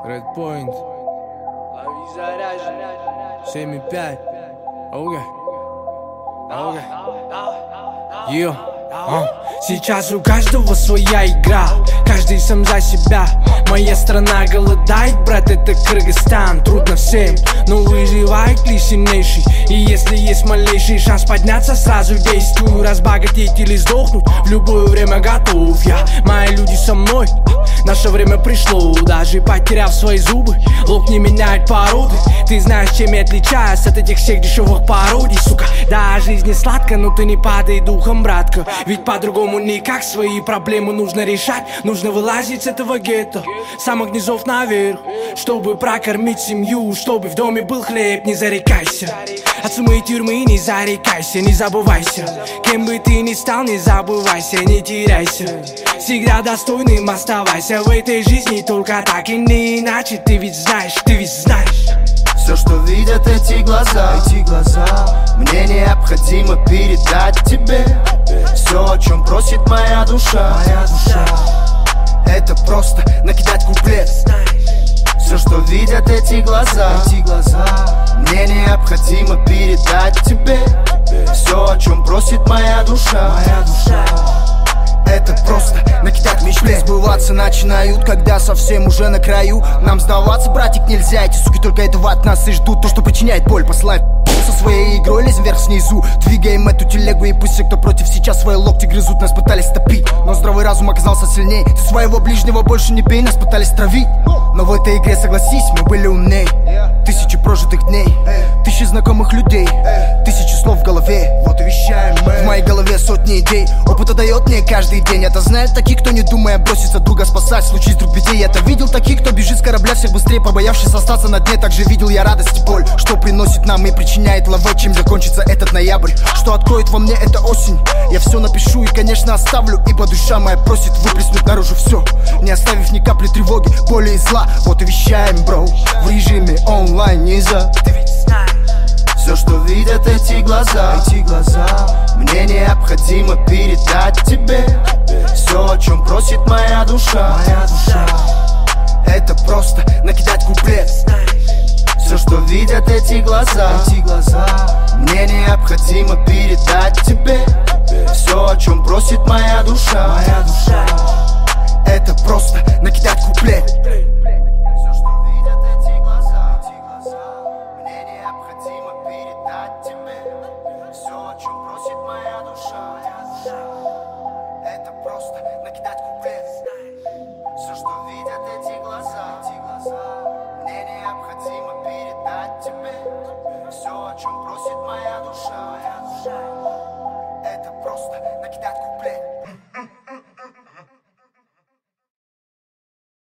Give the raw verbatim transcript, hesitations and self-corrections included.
Red Point, семь и пять. Окей, окей. Йо, а. Сейчас у каждого своя игра, каждый сам за себя. Моя страна голодает, брат, это Кыргызстан. Трудно всем, но выживает лишь сильнейший. И если есть малейший шанс подняться, сразу действую. Разбогатеть или сдохнуть, в любое время готов я. Мои люди со мной, наше время пришло. Даже потеряв свои зубы, лоб не меняет породы. Ты знаешь, чем я отличаюсь от этих всех дешевых пародий, сука. Да, жизнь не сладкая, но ты не падай духом, братка. Ведь по-другому никак, свои проблемы нужно решать. Нужно вылазить с этого гетто, с самых низов наверх, чтобы прокормить семью, чтобы в доме был хлеб. Не зарекайся от сумы и тюрьмы, не зарекайся, не забывайся. Кем бы ты ни стал, не забывайся, не теряйся. Всегда достойным оставайся в этой жизни, только так и не иначе. Ты ведь знаешь, ты ведь знаешь. Все, что видят эти глаза, эти глаза, мне необходимо передать тебе. Все, о чем просит моя душа, моя душа. Это просто накидать куплет. Все, что видят эти глаза, эти глаза, мне необходимо передать тебе. Все, о чем просит моя душа, моя душа. Это просто накидать мечты. Сбываться начинают, когда совсем уже на краю. Нам сдаваться, братик, нельзя. Эти суки только этого от нас и ждут. То, что причиняет боль, посылает со своей игрой, лезем вверх снизу. Двигаем эту телегу, и пусть все, кто против, сейчас свои локти грызут. Нас пытались топить, но здравый разум оказался сильней. Ты своего ближнего больше не бей, нас пытались травить. Но в этой игре, согласись, мы были умней. Тысячи прожитых дней, тысячи знакомых людей, тысячи слов в голове. Вот и вещаем мы. В моей голове сотни идей, опыта дает мне каждый день. Это знают такие, кто не думая бросится друга спасать. Случись вдруг беде, я-то видел таких, кто бежит с корабля всех быстрее, побоявшись остаться на дне. Также видел я радость и боль, что приносит нам и причиняет лаве. Чем закончится этот ноябрь, что откроет во мне эта осень. Я все напишу и, конечно, оставлю, ибо душа моя просит выплеснуть наружу все, не оставив ни капли тревоги, боли и зла. Вот и вещаем, бро, в режиме онлайн нельзя. Все, что видят эти глаза, эти глаза, мне необходимо передать тебе. Все, о чем просит моя душа, моя душа. Это просто накидать куплет. Все, что видят эти глаза, эти глаза, мне необходимо передать тебе. Все, о чем просит моя душа, моя душа. Это просто накидать куплет. Все, что видят эти глаза, эти глаза, мне необходимо передать тебе. Все, о чем просит моя душа, моя душа. Это просто накидать куплет. Все, что видят эти глаза, эти глаза, мне необходимо передать тебе. Все, о чем просит моя душа, моя душа. Это просто накидать куплет.